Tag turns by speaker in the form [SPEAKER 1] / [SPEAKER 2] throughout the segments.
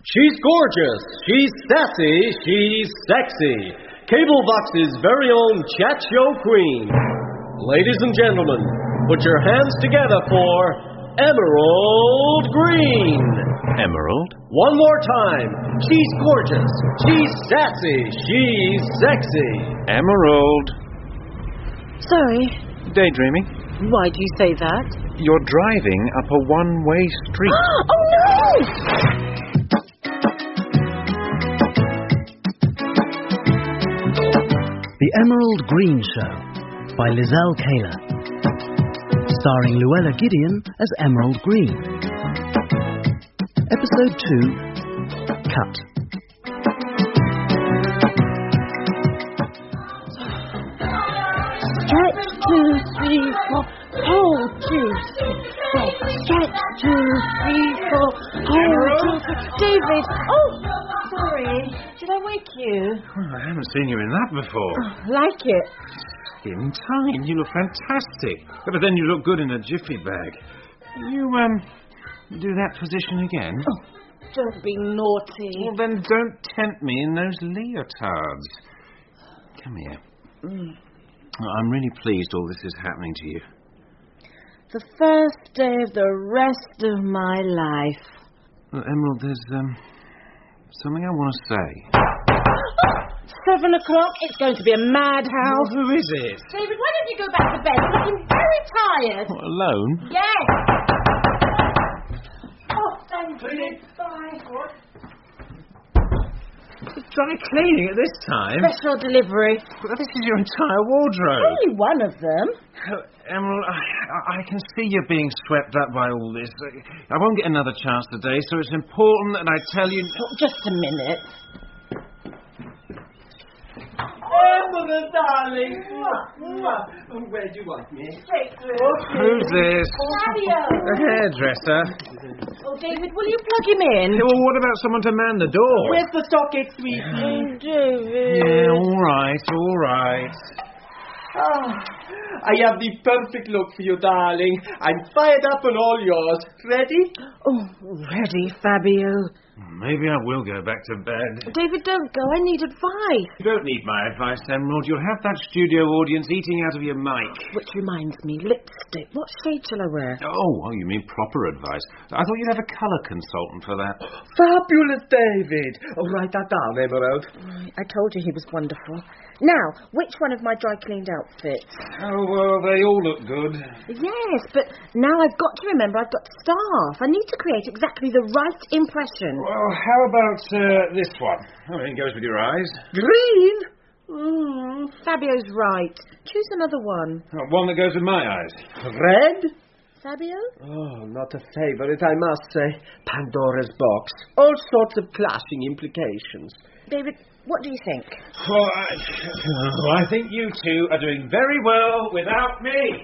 [SPEAKER 1] She's gorgeous, she's sassy, she's sexy. Cable Vox's very own chat show queen. Ladies and gentlemen, put your hands together for Emerald Green.
[SPEAKER 2] Emerald?
[SPEAKER 1] One more time. She's gorgeous, she's sassy, she's sexy.
[SPEAKER 2] Emerald.
[SPEAKER 3] Sorry.
[SPEAKER 2] Daydreaming?
[SPEAKER 3] Why do you say that?
[SPEAKER 2] You're driving up a one-way street.
[SPEAKER 3] Oh, no!
[SPEAKER 4] The Emerald Green Show by Lizelle Kaler. Starring Luella Gideon as Emerald Green. Episode 2, Cut.
[SPEAKER 3] Stretch 2, 3, 4. Hold 2, 3, 4. Stretch 2, 3, 4. Hold 2, 3. David! Oh, sorry. Did I wake you?
[SPEAKER 2] Well, I haven't seen you in that before.
[SPEAKER 3] Like it?
[SPEAKER 2] In time. You look fantastic. But then you look good in a jiffy bag. You, do that position again?
[SPEAKER 3] Oh, don't be naughty.
[SPEAKER 2] Well, then don't tempt me in those leotards. Come here. I'm really pleased all this is happening to you.
[SPEAKER 3] The first day of the rest of my life.
[SPEAKER 2] Well, Emerald, there's, something I want to say.
[SPEAKER 3] 7 o'clock. It's going to be a madhouse.
[SPEAKER 2] Who is it?
[SPEAKER 3] David, why don't you go back to bed? You're looking very tired.
[SPEAKER 2] What, alone?
[SPEAKER 3] Yes. Oh, thank you. Bye.
[SPEAKER 2] Dry cleaning at this time?
[SPEAKER 3] Special delivery.
[SPEAKER 2] Well, this is your entire wardrobe.
[SPEAKER 3] Only one of them.
[SPEAKER 2] Emerald, I can see you being swept up by all this. I won't get another chance today, so it's important that I tell you...
[SPEAKER 3] Oh, just a minute.
[SPEAKER 1] Emerald, darling. Where do you want me?
[SPEAKER 3] Straight through.
[SPEAKER 2] Who's this?
[SPEAKER 3] Fabio.
[SPEAKER 2] The hairdresser.
[SPEAKER 3] Oh, David, will you plug him in?
[SPEAKER 2] Yeah, well, what about someone to man the door?
[SPEAKER 1] Where's the socket, sweetie?
[SPEAKER 3] Oh, David.
[SPEAKER 2] Yeah, all right.
[SPEAKER 1] Ah, I have the perfect look for you, darling. I'm fired up and all yours. Ready?
[SPEAKER 3] Oh, ready, Fabio.
[SPEAKER 2] Maybe I will go back to bed.
[SPEAKER 3] David, don't go. I need advice.
[SPEAKER 2] You don't need my advice, Emerald. You'll have that studio audience eating out of your mic.
[SPEAKER 3] Which reminds me, lipstick. What shade shall I wear?
[SPEAKER 2] Oh, you mean proper advice. I thought you'd have a colour consultant for that.
[SPEAKER 1] Fabulous, David. Oh, write that down, Emerald.
[SPEAKER 3] I told you he was wonderful. Now, which one of my dry-cleaned outfits?
[SPEAKER 2] Oh, well, they all look good.
[SPEAKER 3] Yes, but now I've got to remember I've got staff. I need to create exactly the right impression.
[SPEAKER 2] Well, how about this one? Oh, it goes with your eyes.
[SPEAKER 1] Green?
[SPEAKER 3] Fabio's right. Choose another one.
[SPEAKER 2] One that goes with my eyes.
[SPEAKER 1] Red?
[SPEAKER 3] Fabio?
[SPEAKER 1] Oh, not a favourite, I must say. Pandora's box. All sorts of clashing implications.
[SPEAKER 3] David, what do you think?
[SPEAKER 2] Well, I think you two are doing very well without me.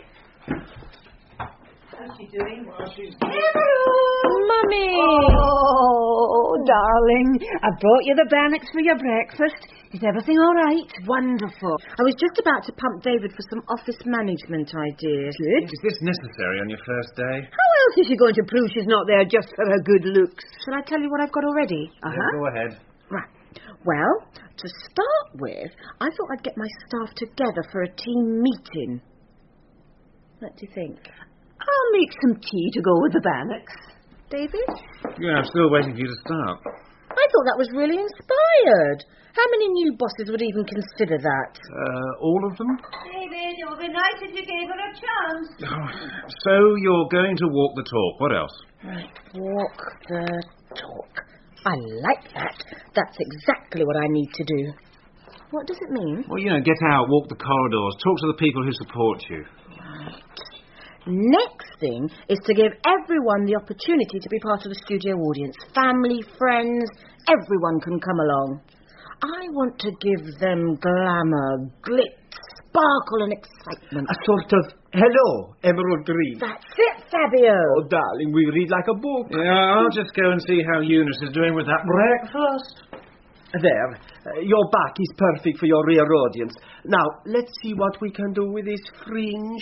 [SPEAKER 3] How's she doing?
[SPEAKER 2] Well, she's...
[SPEAKER 3] Mummy!
[SPEAKER 5] Oh, darling, I brought you the bannocks for your breakfast. Is everything all right?
[SPEAKER 3] Wonderful. I was just about to pump David for some office management ideas.
[SPEAKER 5] Good.
[SPEAKER 2] Is this necessary on your first day?
[SPEAKER 5] How else is she going to prove she's not there just for her good looks?
[SPEAKER 3] Shall I tell you what I've got already?
[SPEAKER 2] Yeah, go ahead.
[SPEAKER 3] Right. Well, to start with, I thought I'd get my staff together for a team meeting. What do you think?
[SPEAKER 5] I'll make some tea to go with the bannocks.
[SPEAKER 3] David?
[SPEAKER 2] Yeah, I'm still waiting for you to start.
[SPEAKER 3] I thought that was really inspired. How many new bosses would even consider that?
[SPEAKER 2] All of them?
[SPEAKER 5] David, it would be nice if you gave her a chance.
[SPEAKER 2] Oh, so you're going to walk the talk. What else?
[SPEAKER 3] Right, walk the talk. I like that. That's exactly what I need to do. What does it mean?
[SPEAKER 2] Well, get out, walk the corridors, talk to the people who support you.
[SPEAKER 3] Right. Next thing is to give everyone the opportunity to be part of the studio audience. Family, friends, everyone can come along. I want to give them glamour, glitz, sparkle and excitement.
[SPEAKER 1] A sort of hello, Emerald Green.
[SPEAKER 3] That's it, Fabio.
[SPEAKER 1] Oh, darling, we read like a book.
[SPEAKER 2] Yeah, I'll just go and see how Eunice is doing with that breakfast.
[SPEAKER 1] There. Your back is perfect for your rear audience. Now, let's see what we can do with this fringe.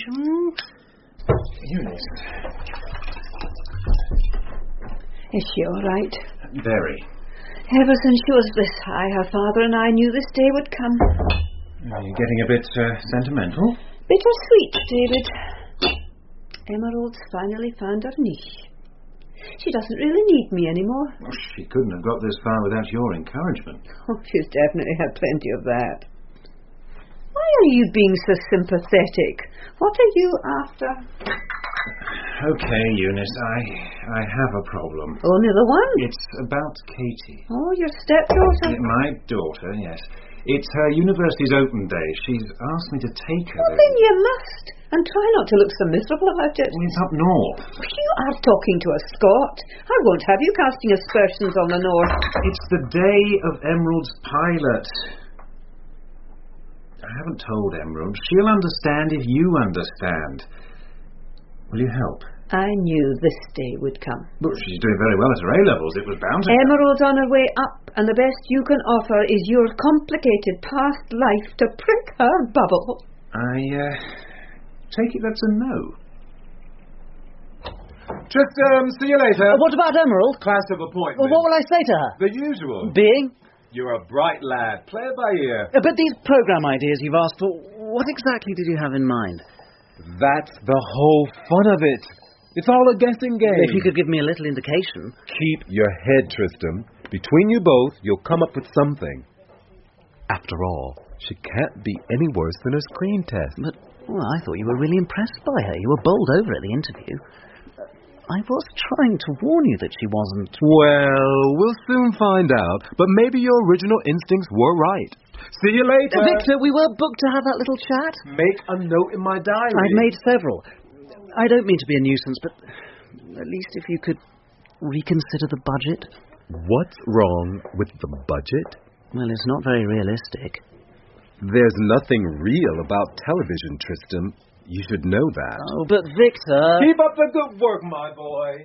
[SPEAKER 2] Eunice.
[SPEAKER 5] Is she all right?
[SPEAKER 2] Very.
[SPEAKER 5] Ever since she was this high, her father and I knew this day would come.
[SPEAKER 2] Are you getting a bit sentimental?
[SPEAKER 5] Bittersweet, David. Emerald's finally found her niche. She doesn't really need me anymore.
[SPEAKER 2] Well, she couldn't have got this far without your encouragement.
[SPEAKER 5] Oh, she's definitely had plenty of that. Why are you being so sympathetic? What are you after?
[SPEAKER 2] Okay, Eunice, I have a problem.
[SPEAKER 5] Only the one?
[SPEAKER 2] It's about Katie.
[SPEAKER 5] Oh, your stepdaughter?
[SPEAKER 2] My daughter, yes. It's her university's open day. She's asked me to take her
[SPEAKER 5] Well,
[SPEAKER 2] there.
[SPEAKER 5] then you must. And try not to look so miserable about it.
[SPEAKER 2] Well, it's up north.
[SPEAKER 5] You are talking to a Scot. I won't have you casting aspersions on the north.
[SPEAKER 2] It's the day of Emerald's pilot. I haven't told Emerald. She'll understand if you understand. Will you help?
[SPEAKER 5] I knew this day would come.
[SPEAKER 2] Well, she's doing very well at her A-levels. It was bound to...
[SPEAKER 5] Emerald's on her way up, and the best you can offer is your complicated past life to prick her bubble.
[SPEAKER 2] Take it that's a no.
[SPEAKER 6] Just, see you later.
[SPEAKER 4] What about Emerald?
[SPEAKER 6] Class of appointment.
[SPEAKER 4] What will I say to her?
[SPEAKER 6] The usual.
[SPEAKER 4] Being?
[SPEAKER 6] You're a bright lad. Play it by ear.
[SPEAKER 4] But these program ideas you've asked for, what exactly did you have in mind?
[SPEAKER 6] That's the whole fun of it. It's all a guessing game.
[SPEAKER 4] If you could give me a little indication.
[SPEAKER 6] Keep your head, Tristram. Between you both, you'll come up with something. After all, she can't be any worse than her screen test.
[SPEAKER 4] But, well, I thought you were really impressed by her. You were bowled over at the interview. I was trying to warn you that she wasn't...
[SPEAKER 6] Well, we'll soon find out. But maybe your original instincts were right. See you later.
[SPEAKER 4] Victor, we were booked to have that little chat.
[SPEAKER 6] Make a note in my diary.
[SPEAKER 4] I've made several. I don't mean to be a nuisance, but at least if you could reconsider the budget.
[SPEAKER 6] What's wrong with the budget?
[SPEAKER 4] Well, it's not very realistic.
[SPEAKER 6] There's nothing real about television, Tristram. You should know that.
[SPEAKER 4] Oh, but Victor...
[SPEAKER 6] Keep up the good work, my boy.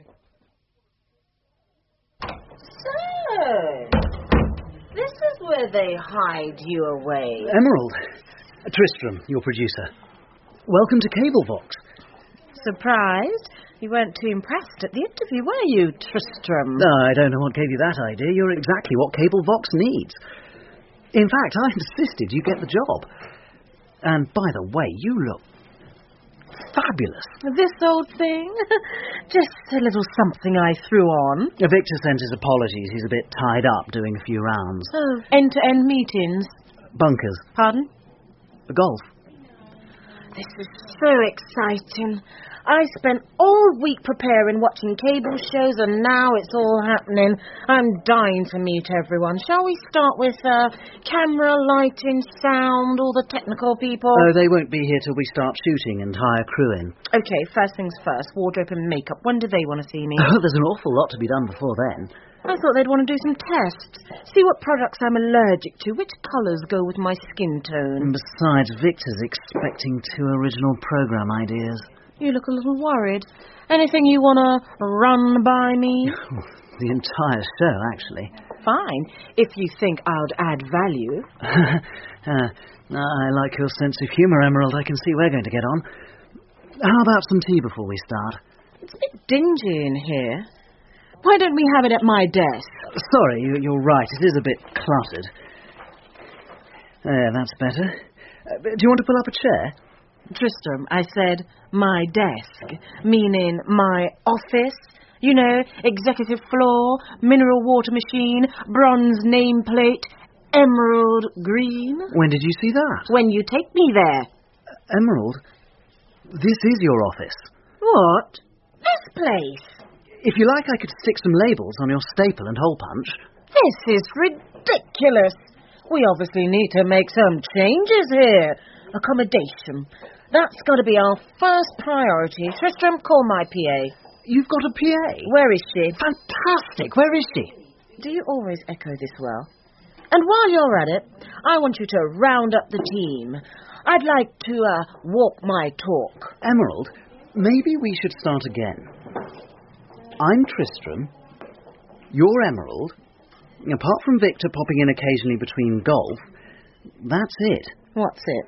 [SPEAKER 3] So, this is where they hide you away.
[SPEAKER 4] Emerald. Tristram, your producer. Welcome to Cablevox.
[SPEAKER 3] Surprised? You weren't too impressed at the interview, were you, Tristram?
[SPEAKER 4] I don't know what gave you that idea. You're exactly what Cablevox needs. In fact, I insisted you get the job. And by the way, you look fabulous.
[SPEAKER 3] This old thing? Just a little something I threw on.
[SPEAKER 4] Victor sent his apologies. He's a bit tied up doing a few rounds.
[SPEAKER 3] Oh, end-to-end meetings.
[SPEAKER 4] Bunkers.
[SPEAKER 3] Pardon?
[SPEAKER 4] Golf.
[SPEAKER 3] This is so exciting. I spent all week preparing, watching cable shows, and now it's all happening. I'm dying to meet everyone. Shall we start with camera, lighting, sound, all the technical people?
[SPEAKER 4] Oh, they won't be here till we start shooting and hire crew in.
[SPEAKER 3] Okay, first things first, wardrobe and makeup. When do they want to see me?
[SPEAKER 4] Oh, there's an awful lot to be done before then.
[SPEAKER 3] I thought they'd want to do some tests. See what products I'm allergic to, which colours go with my skin tone.
[SPEAKER 4] And besides, Victor's expecting 2 original program ideas.
[SPEAKER 3] You look a little worried. Anything you want to run by me?
[SPEAKER 4] The entire show, actually.
[SPEAKER 3] Fine, if you think I'd add value.
[SPEAKER 4] I like your sense of humour, Emerald. I can see we're going to get on. How about some tea before we start?
[SPEAKER 3] It's a bit dingy in here. Why don't we have it at my desk?
[SPEAKER 4] Sorry, you're right. It is a bit cluttered. There, that's better. Do you want to pull up a chair?
[SPEAKER 3] Tristram, I said my desk, meaning my office. You know, executive floor, mineral water machine, bronze nameplate, emerald green.
[SPEAKER 4] When did you see that?
[SPEAKER 3] When you take me there.
[SPEAKER 4] Emerald, this is your office.
[SPEAKER 3] What? This place?
[SPEAKER 4] If you like, I could stick some labels on your staple and hole punch.
[SPEAKER 3] This is ridiculous. We obviously need to make some changes here. Accommodation. That's got to be our first priority. Tristram, call my PA.
[SPEAKER 4] You've got a PA?
[SPEAKER 3] Where is she?
[SPEAKER 4] Fantastic. Where is she?
[SPEAKER 3] Do you always echo this well? And while you're at it, I want you to round up the team. I'd like to walk my talk.
[SPEAKER 4] Emerald, maybe we should start again. I'm Tristram. You're Emerald. Apart from Victor popping in occasionally between golf, that's it.
[SPEAKER 3] What's it?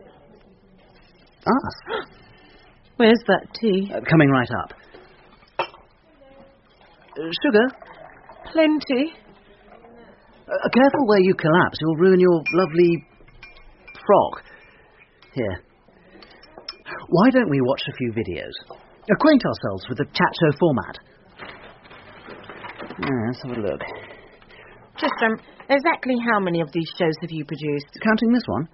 [SPEAKER 4] Us.
[SPEAKER 3] Where's that tea?
[SPEAKER 4] Coming right up. Sugar?
[SPEAKER 3] Plenty.
[SPEAKER 4] Careful where you collapse. You'll ruin your lovely frock. Here. Why don't we watch a few videos? Acquaint ourselves with the chat show format. Let's have a look.
[SPEAKER 3] Tristram, exactly how many of these shows have you produced?
[SPEAKER 4] Counting this one?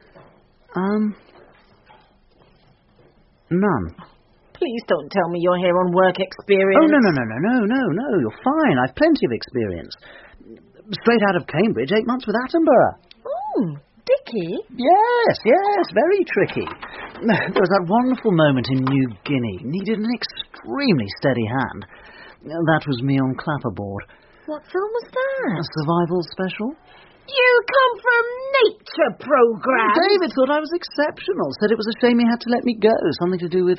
[SPEAKER 4] None.
[SPEAKER 3] Please don't tell me you're here on work experience.
[SPEAKER 4] Oh, no. You're fine. I've plenty of experience. Straight out of Cambridge, 8 months with Attenborough.
[SPEAKER 3] Oh, Dickie?
[SPEAKER 4] Yes, very tricky. There was that wonderful moment in New Guinea. Needed an extremely steady hand. That was me on clapperboard.
[SPEAKER 3] What film was that?
[SPEAKER 4] A survival special.
[SPEAKER 3] You come from nature programs.
[SPEAKER 4] David thought I was exceptional. Said it was a shame he had to let me go. Something to do with...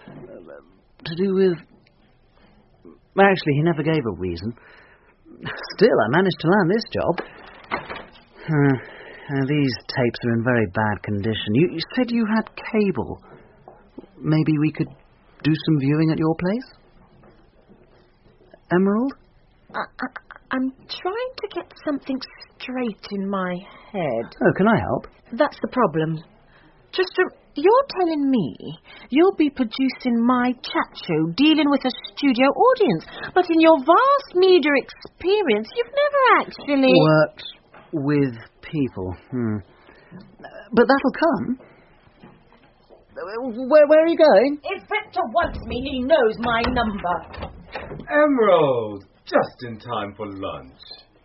[SPEAKER 4] Actually, he never gave a reason. Still, I managed to land this job. These tapes are in very bad condition. You said you had cable. Maybe we could do some viewing at your place? Emerald?
[SPEAKER 3] I'm trying to get something straight in my head.
[SPEAKER 4] Oh, can I help?
[SPEAKER 3] That's the problem. Tristram, you're telling me you'll be producing my chat show dealing with a studio audience, but in your vast media experience, you've never actually...
[SPEAKER 4] Worked with people. But that'll come. Where are you going?
[SPEAKER 3] If Victor wants me, he knows my number.
[SPEAKER 6] Emerald! Just in time for lunch.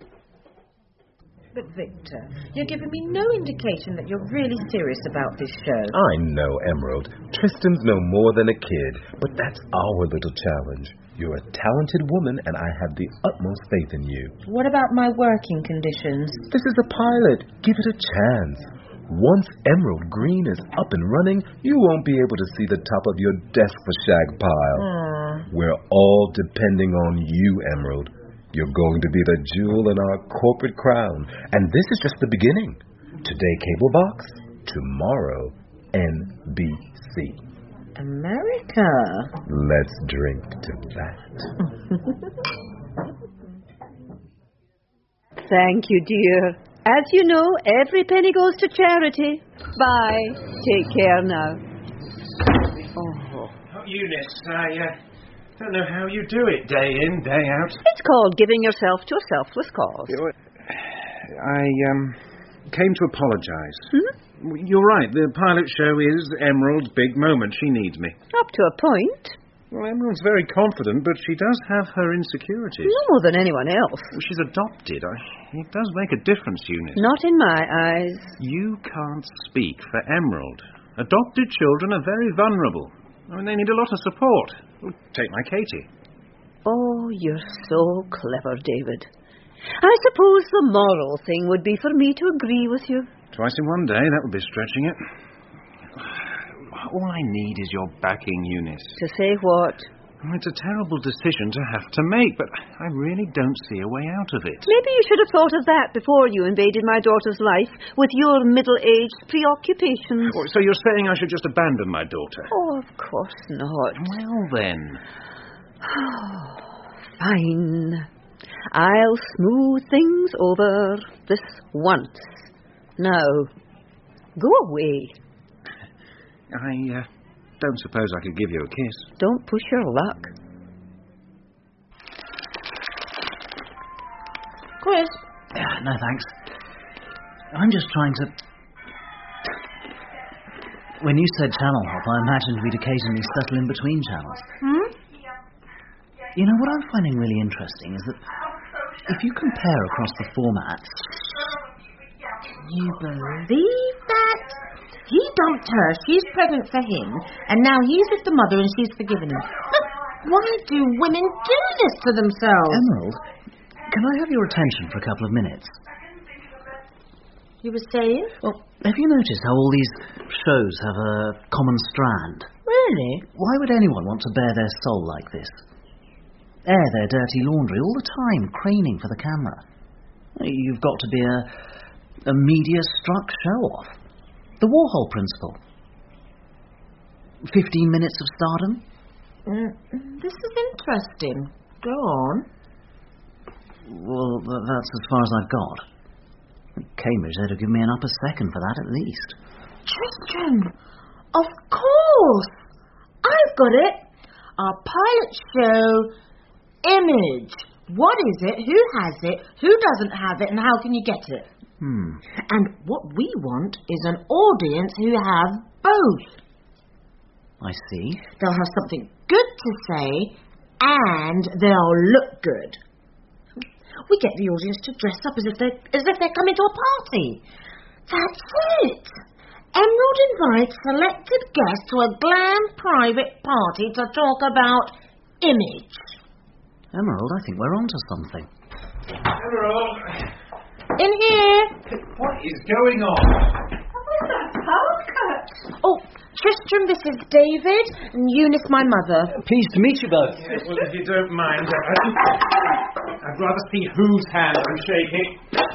[SPEAKER 3] But Victor, you're giving me no indication that you're really serious about this show.
[SPEAKER 6] I know, Emerald. Tristan's no more than a kid, but that's our little challenge. You're a talented woman, and I have the utmost faith in you.
[SPEAKER 3] What about my working conditions?
[SPEAKER 6] This is a pilot. Give it a chance. Once Emerald Green is up and running, you won't be able to see the top of your desk for shag pile. We're all depending on you, Emerald. You're going to be the jewel in our corporate crown. And this is just the beginning. Today, Cable Box. Tomorrow, NBC.
[SPEAKER 3] America.
[SPEAKER 6] Let's drink to that.
[SPEAKER 5] Thank you, dear. As you know, every penny goes to charity. Bye. Take care now.
[SPEAKER 2] Oh, Eunice, I don't know how you do it day in, day out.
[SPEAKER 5] It's called giving yourself to a selfless cause.
[SPEAKER 2] I came to apologise. You're right, the pilot show is Emerald's big moment. She needs me.
[SPEAKER 5] Up to a point.
[SPEAKER 2] Well, Emerald's very confident, but she does have her insecurities.
[SPEAKER 5] No more than anyone else.
[SPEAKER 2] She's adopted. It does make a difference, Eunice.
[SPEAKER 5] Not in my eyes.
[SPEAKER 2] You can't speak for Emerald. Adopted children are very vulnerable. I mean, they need a lot of support. Take my Katie.
[SPEAKER 5] Oh, you're so clever, David. I suppose the moral thing would be for me to agree with you.
[SPEAKER 2] Twice in one day, that would be stretching it. All I need is your backing, Eunice.
[SPEAKER 5] To say what?
[SPEAKER 2] It's a terrible decision to have to make, but I really don't see a way out of it.
[SPEAKER 5] Maybe you should have thought of that before you invaded my daughter's life with your middle-aged preoccupations.
[SPEAKER 2] Oh, so you're saying I should just abandon my daughter?
[SPEAKER 5] Oh, of course not.
[SPEAKER 2] Well, then.
[SPEAKER 5] Fine. I'll smooth things over this once. Now, go away.
[SPEAKER 2] I don't suppose I could give you a kiss.
[SPEAKER 5] Don't push your luck.
[SPEAKER 3] Chris?
[SPEAKER 4] No, thanks. I'm just trying to... When you said channel hop, I imagined we'd occasionally settle in between channels. You know, what I'm finding really interesting is that if you compare across the formats...
[SPEAKER 3] Can you believe that? He dumped her, she's pregnant for him, and now he's with the mother and she's forgiven him. But why do women do this to themselves?
[SPEAKER 4] Emerald, can I have your attention for a couple of minutes?
[SPEAKER 3] You were saying?
[SPEAKER 4] Well, have you noticed how all these shows have a common strand?
[SPEAKER 3] Really?
[SPEAKER 4] Why would anyone want to bare their soul like this? Air their dirty laundry all the time, craning for the camera. You've got to be a media-struck show-off. The Warhol principle. 15 minutes of stardom.
[SPEAKER 3] This is interesting. Go on.
[SPEAKER 4] Well, that's as far as I've got. Cambridge, they'd have given me an upper second for that at least.
[SPEAKER 3] Tristram! Of course! I've got it! Our pilot show, Image. What is it? Who has it? Who doesn't have it? And how can you get it? And what we want is an audience who have both.
[SPEAKER 4] I see.
[SPEAKER 3] They'll have something good to say, and they'll look good. We get the audience to dress up as if they're coming to a party. That's it. Emerald invites selected guests to a glam private party to talk about Image.
[SPEAKER 4] Emerald, I think we're onto something.
[SPEAKER 2] Emerald!
[SPEAKER 3] In here.
[SPEAKER 2] What is going on?
[SPEAKER 5] Where's that power cut?
[SPEAKER 3] Oh, Tristram, this is David, and Eunice, my mother.
[SPEAKER 4] Pleased to meet you both.
[SPEAKER 2] Yes, well, if you don't mind, I'd rather see whose hand I'm shaking.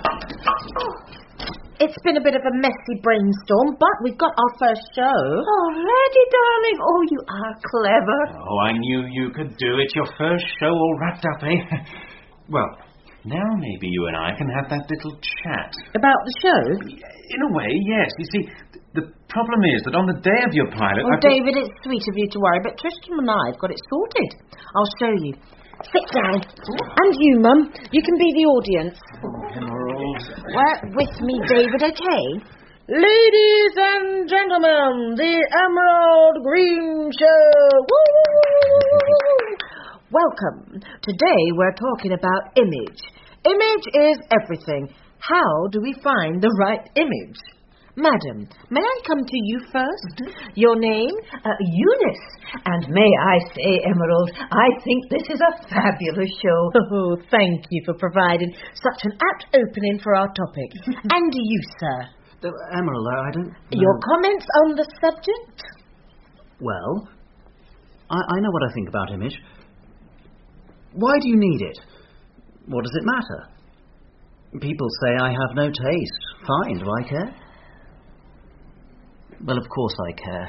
[SPEAKER 3] It's been a bit of a messy brainstorm, but we've got our first show.
[SPEAKER 5] Already, darling. Oh, you are clever.
[SPEAKER 2] Oh, I knew you could do it. Your first show all wrapped up, eh? Well, now maybe you and I can have that little chat.
[SPEAKER 3] About the show?
[SPEAKER 2] In a way, yes. You see, the problem is that on the day of your pilot...
[SPEAKER 3] Oh, David, it's sweet of you to worry, but Tristram and I have got it sorted. I'll show you. Sit down. And you, Mum. You can be the audience.
[SPEAKER 2] Emerald.
[SPEAKER 3] Work with me, David, okay? Ladies and gentlemen, the Emerald Green Show. Woo! Welcome. Today we're talking about image. Image is everything. How do we find the right image? Madam, may I come to you first? Your name?
[SPEAKER 5] Eunice. And may I say, Emerald, I think this is a fabulous show.
[SPEAKER 3] Oh, thank you for providing such an apt opening for our topic. And you, sir?
[SPEAKER 4] Emerald, I don't know.
[SPEAKER 3] Your comments on the subject?
[SPEAKER 4] Well, I know what I think about image. Why do you need it? What does it matter? People say I have no taste. Fine, do I care? Well, of course I care.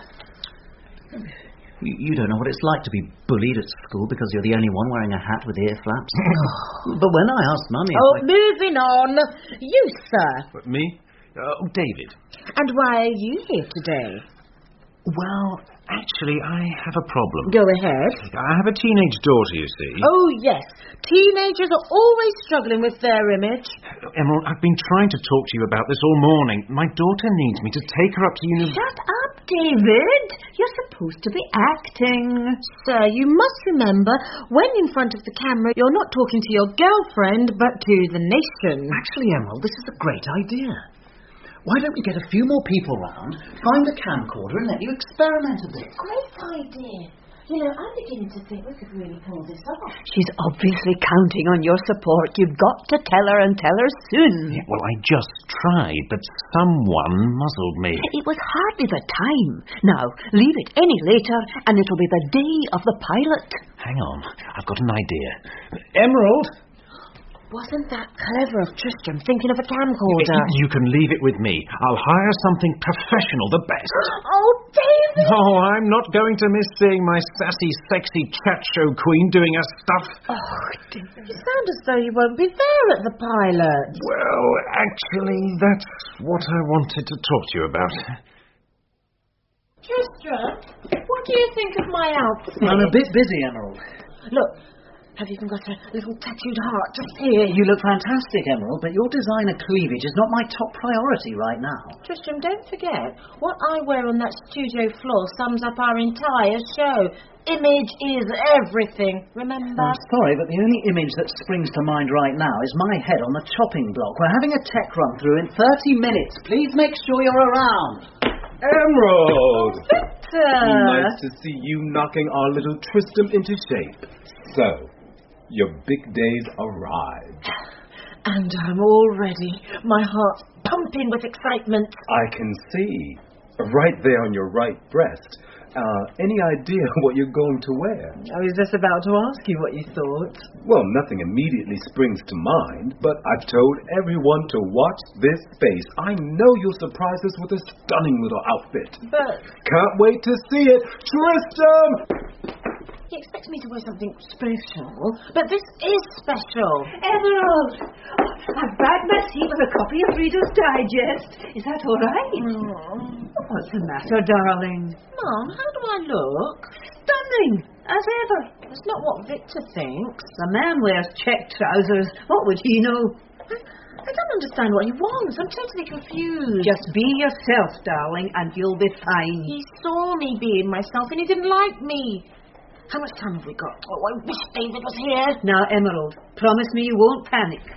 [SPEAKER 4] You don't know what it's like to be bullied at school because you're the only one wearing a hat with ear flaps. But when I asked Mummy...
[SPEAKER 3] Moving on. You, sir.
[SPEAKER 2] What, me? Oh, David.
[SPEAKER 3] And why are you here today?
[SPEAKER 2] Well, actually, I have a problem.
[SPEAKER 3] Go ahead.
[SPEAKER 2] I have a teenage daughter, you see.
[SPEAKER 3] Oh, yes. Teenagers are always struggling with their image.
[SPEAKER 2] Emerald, I've been trying to talk to you about this all morning. My daughter needs me to take her up to university.
[SPEAKER 5] Shut up, David. You're supposed to be acting.
[SPEAKER 3] Sir, you must remember, when in front of the camera, you're not talking to your girlfriend, but to the nation.
[SPEAKER 4] Actually, Emerald, this is a great idea. Why don't we get a few more people round, find a camcorder and let you experiment a bit?
[SPEAKER 3] Great idea. You know, I'm beginning to think we could really pull this off.
[SPEAKER 5] She's obviously counting on your support. You've got to tell her and tell her soon.
[SPEAKER 2] Yeah, well, I just tried, but someone muzzled me.
[SPEAKER 5] It was hardly the time. Now, leave it any later, and it'll be the day of the pilot.
[SPEAKER 2] Hang on, I've got an idea. Emerald!
[SPEAKER 3] Wasn't that clever of Tristram, thinking of a camcorder?
[SPEAKER 2] You can leave it with me. I'll hire something professional, the best.
[SPEAKER 3] Oh, David!
[SPEAKER 2] No, I'm not going to miss seeing my sassy, sexy chat show queen doing her stuff.
[SPEAKER 3] Oh, David, you sound as though you won't be there at the pilot.
[SPEAKER 2] Well, actually, that's what I wanted to talk to you about.
[SPEAKER 3] Tristram, what do you think of my outfit?
[SPEAKER 4] I'm a bit busy, Emerald.
[SPEAKER 3] Look. Have you even got a little tattooed heart just here?
[SPEAKER 4] You look fantastic, Emerald, but your designer cleavage is not my top priority right now.
[SPEAKER 3] Tristram, don't forget, what I wear on that studio floor sums up our entire show. Image is everything, remember?
[SPEAKER 4] I'm sorry, but the only image that springs to mind right now is my head on the chopping block. We're having a tech run-through in 30 minutes. Please make sure you're around.
[SPEAKER 6] Emerald!
[SPEAKER 3] Victor!
[SPEAKER 6] Nice to see you knocking our little Tristram into shape. So, your big day's arrived.
[SPEAKER 3] And I'm all ready. My heart's pumping with excitement.
[SPEAKER 6] I can see. Right there on your right breast. Any idea what you're going to wear?
[SPEAKER 3] I was just about to ask you what you thought.
[SPEAKER 6] Well, nothing immediately springs to mind, but I've told everyone to watch this space. I know you'll surprise us with a stunning little outfit.
[SPEAKER 3] But...
[SPEAKER 6] Can't wait to see it. Tristram!
[SPEAKER 3] He expects me to wear something special, but this is special.
[SPEAKER 5] Emerald! I've bagged my seat with a copy of Reader's Digest. Is that all right? What's the matter, darling?
[SPEAKER 3] Mum, how do I look?
[SPEAKER 5] Stunning, as ever.
[SPEAKER 3] That's not what Victor thinks.
[SPEAKER 5] The man wears checked trousers. What would he know?
[SPEAKER 3] I don't understand what he wants. I'm totally confused.
[SPEAKER 5] Just be yourself, darling, and you'll be fine.
[SPEAKER 3] He saw me being myself and he didn't like me. How much time have we got? Oh, I wish David was here.
[SPEAKER 5] Now, Emerald, promise me you won't panic.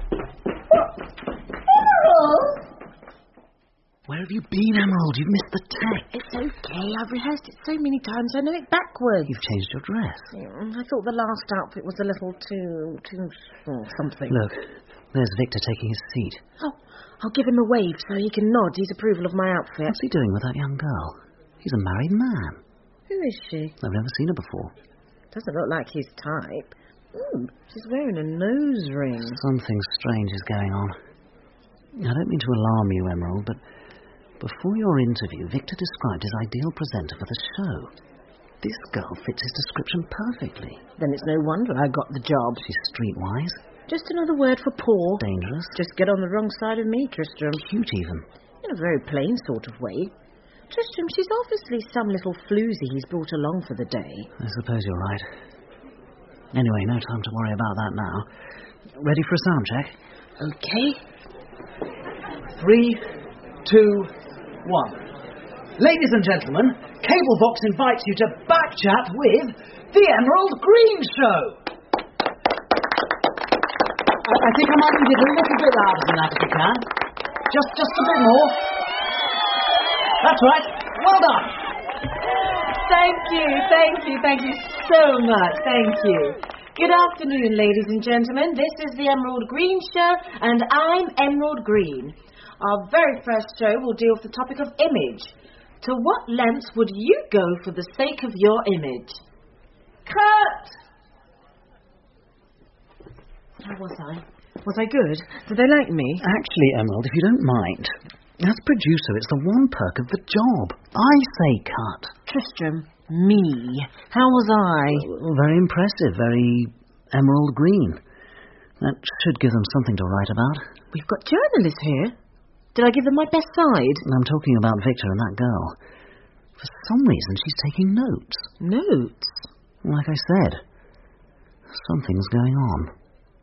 [SPEAKER 3] Emerald!
[SPEAKER 4] Where have you been, Emerald? You've missed the text.
[SPEAKER 3] It's okay. I've rehearsed it so many times I know it backwards.
[SPEAKER 4] You've changed your dress.
[SPEAKER 3] I thought the last outfit was a little too something.
[SPEAKER 4] Look, there's Victor taking his seat.
[SPEAKER 3] Oh, I'll give him a wave so he can nod his approval of my outfit.
[SPEAKER 4] What's he doing with that young girl? He's a married man.
[SPEAKER 3] Who is she?
[SPEAKER 4] I've never seen her before.
[SPEAKER 3] Doesn't look like his type. She's wearing a nose ring.
[SPEAKER 4] Something strange is going on. I don't mean to alarm you, Emerald, but before your interview, Victor described his ideal presenter for the show. This girl fits his description perfectly.
[SPEAKER 3] Then it's no wonder I got the job.
[SPEAKER 4] She's streetwise.
[SPEAKER 3] Just another word for poor.
[SPEAKER 4] Dangerous.
[SPEAKER 3] Just get on the wrong side of me, Tristram.
[SPEAKER 4] Cute, even.
[SPEAKER 3] In a very plain sort of way. Tristram, she's obviously some little floozy he's brought along for the day.
[SPEAKER 4] I suppose you're right. Anyway, no time to worry about that now. Ready for a sound check?
[SPEAKER 3] Okay.
[SPEAKER 4] 3, 2, 1. Ladies and gentlemen, Cablebox invites you to Backchat with The Emerald Green Show. I think I might need it a little bit louder than that if you can. Just a bit more. That's right. Well done.
[SPEAKER 3] Thank you so much. Thank you. Good afternoon, ladies and gentlemen. This is the Emerald Green Show, and I'm Emerald Green. Our very first show will deal with the topic of image. To what lengths would you go for the sake of your image? Cut! How was I? Was I good? Did they like me?
[SPEAKER 4] Actually, Emerald, if you don't mind, as producer, it's the one perk of the job. I say cut.
[SPEAKER 3] Tristram, me. How was I?
[SPEAKER 4] Very impressive, very emerald green. That should give them something to write about.
[SPEAKER 3] We've got journalists here. Did I give them my best side?
[SPEAKER 4] I'm talking about Victor and that girl. For some reason, she's taking notes.
[SPEAKER 3] Notes?
[SPEAKER 4] Like I said, something's going on.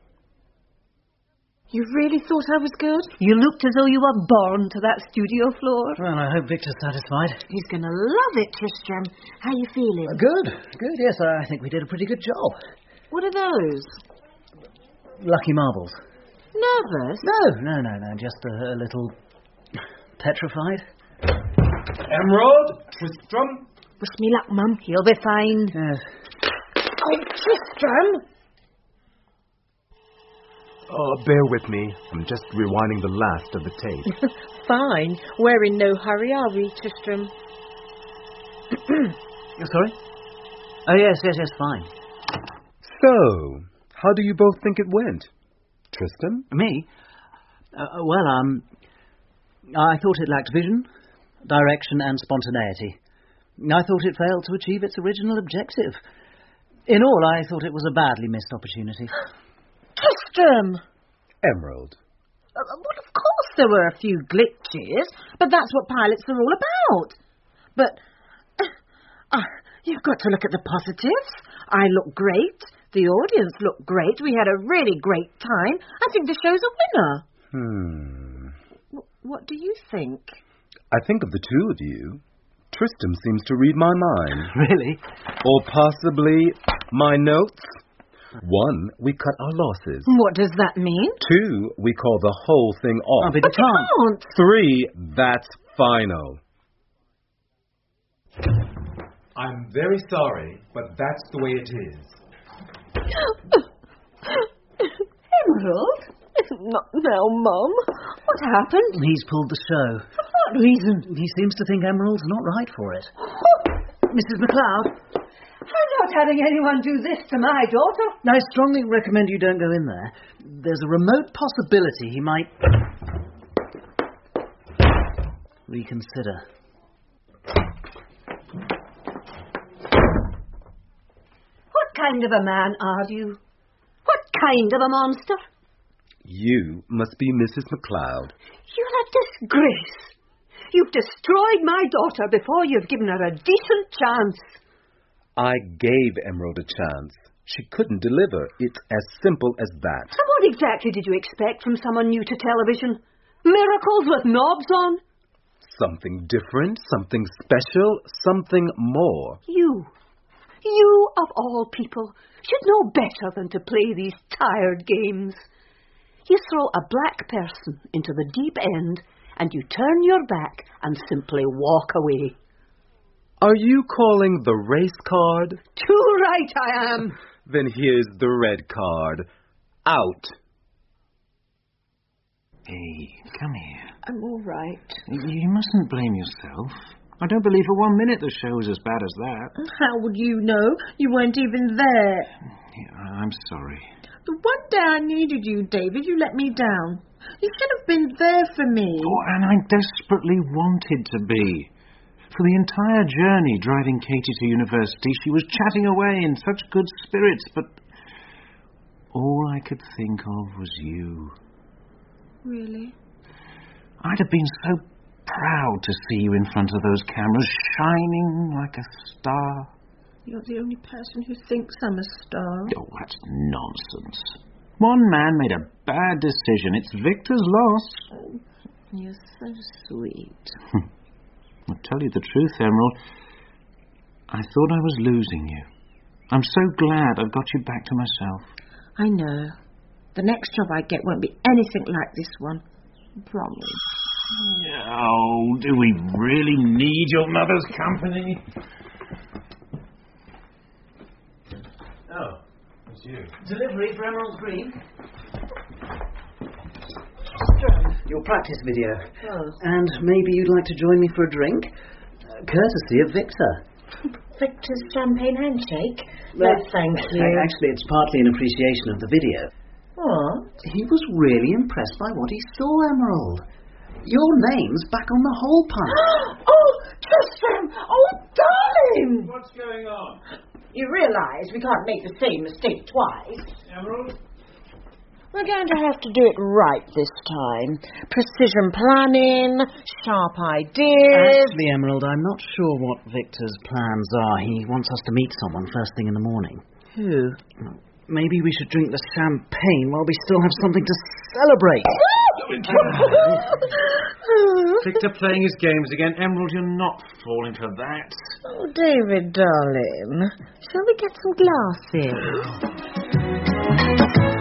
[SPEAKER 3] You really thought I was good?
[SPEAKER 5] You looked as though you were born to that studio floor.
[SPEAKER 4] Well, I hope Victor's satisfied.
[SPEAKER 3] He's going to love it, Tristram. How you feeling?
[SPEAKER 4] Good, yes, I think we did a pretty good job.
[SPEAKER 3] What are those?
[SPEAKER 4] Lucky marbles.
[SPEAKER 3] Nervous?
[SPEAKER 4] No, just a little petrified.
[SPEAKER 6] Emerald, Tristram.
[SPEAKER 3] Wish me luck, Mum.
[SPEAKER 5] He'll be fine.
[SPEAKER 4] Yes.
[SPEAKER 3] Oh, Tristram!
[SPEAKER 6] Oh, bear with me. I'm just rewinding the last of the tape.
[SPEAKER 3] Fine. We're in no hurry, are we, Tristram?
[SPEAKER 4] Sorry? Oh, yes, fine.
[SPEAKER 6] So, how do you both think it went? Tristram?
[SPEAKER 4] Me? I thought it lacked vision, direction and spontaneity. I thought it failed to achieve its original objective. In all, I thought it was a badly missed opportunity.
[SPEAKER 3] Tristram!
[SPEAKER 6] Emerald.
[SPEAKER 3] Well, of course there were a few glitches, but that's what pilots are all about. But you've got to look at the positives. I look great. The audience looked great. We had a really great time. I think the show's a winner. What do you think?
[SPEAKER 6] I think of the two of you, Tristram seems to read my mind.
[SPEAKER 4] Really?
[SPEAKER 6] Or possibly my notes. 1, we cut our losses.
[SPEAKER 3] What does that mean?
[SPEAKER 6] 2, we call the whole thing off.
[SPEAKER 4] But you can't.
[SPEAKER 6] 3, that's final. I'm very sorry, but that's the way it is.
[SPEAKER 5] Emerald?
[SPEAKER 3] Not now, Mum.
[SPEAKER 5] What happened?
[SPEAKER 4] He's pulled the show.
[SPEAKER 5] For what reason?
[SPEAKER 4] He seems to think Emerald's not right for it. Mrs. McLeod?
[SPEAKER 5] I'm not having anyone do this to my daughter.
[SPEAKER 4] I strongly recommend you don't go in there. There's a remote possibility he might reconsider.
[SPEAKER 5] kind of a man are you? What kind of a monster?
[SPEAKER 6] You must be Mrs. McLeod.
[SPEAKER 5] You're a disgrace. You've destroyed my daughter before you've given her a decent chance.
[SPEAKER 6] I gave Emerald a chance. She couldn't deliver. It's as simple as that.
[SPEAKER 5] So what exactly did you expect from someone new to television? Miracles with knobs on?
[SPEAKER 6] Something different, something special, something more.
[SPEAKER 5] You of all people, should know better than to play these tired games. You throw a black person into the deep end and you turn your back and simply walk away.
[SPEAKER 6] Are you calling the race card?
[SPEAKER 5] Too right I am.
[SPEAKER 6] Then here's the red card. Out.
[SPEAKER 2] Hey, come here.
[SPEAKER 3] I'm all right.
[SPEAKER 2] You mustn't blame yourself. I don't believe for 1 minute the show was as bad as that.
[SPEAKER 3] How would you know? You weren't even there.
[SPEAKER 2] Yeah, I'm sorry.
[SPEAKER 3] The one day I needed you, David, you let me down. You should have been there for me.
[SPEAKER 2] Oh, and I desperately wanted to be. For the entire journey driving Katie to university, she was chatting away in such good spirits, but all I could think of was you.
[SPEAKER 3] Really?
[SPEAKER 2] I'd have been so proud to see you in front of those cameras, shining like a star.
[SPEAKER 3] You're the only person who thinks I'm a star.
[SPEAKER 2] Oh, that's nonsense. One man made a bad decision. It's Victor's loss.
[SPEAKER 3] Oh, you're so sweet.
[SPEAKER 2] I'll tell you the truth, Emerald. I thought I was losing you. I'm so glad I've got you back to myself.
[SPEAKER 3] I know. The next job I get won't be anything like this one. I promise.
[SPEAKER 2] Oh, do we really need your mother's company?
[SPEAKER 1] Oh, it's you.
[SPEAKER 4] Delivery for Emerald Green. Your practice video.
[SPEAKER 3] Oh.
[SPEAKER 4] And maybe you'd like to join me for a drink? Courtesy of Victor.
[SPEAKER 3] Victor's champagne handshake?
[SPEAKER 4] No,
[SPEAKER 3] thank you.
[SPEAKER 4] Actually, it's partly an appreciation of the video.
[SPEAKER 3] What?
[SPEAKER 4] He was really impressed by what he saw, Emerald. Your name's back on the whole punch.
[SPEAKER 3] Oh, Tristram! Oh, darling!
[SPEAKER 1] What's going on?
[SPEAKER 3] You realise we can't make the same mistake twice.
[SPEAKER 1] Emerald?
[SPEAKER 3] We're going to have to do it right this time. Precision planning, sharp ideas.
[SPEAKER 4] Actually, Emerald, I'm not sure what Victor's plans are. He wants us to meet someone first thing in the morning.
[SPEAKER 3] Who?
[SPEAKER 4] Maybe we should drink the champagne while we still have something to celebrate.
[SPEAKER 2] Victor playing his games again. Emerald, you're not falling for that.
[SPEAKER 3] Oh, David, darling. Shall we get some glasses?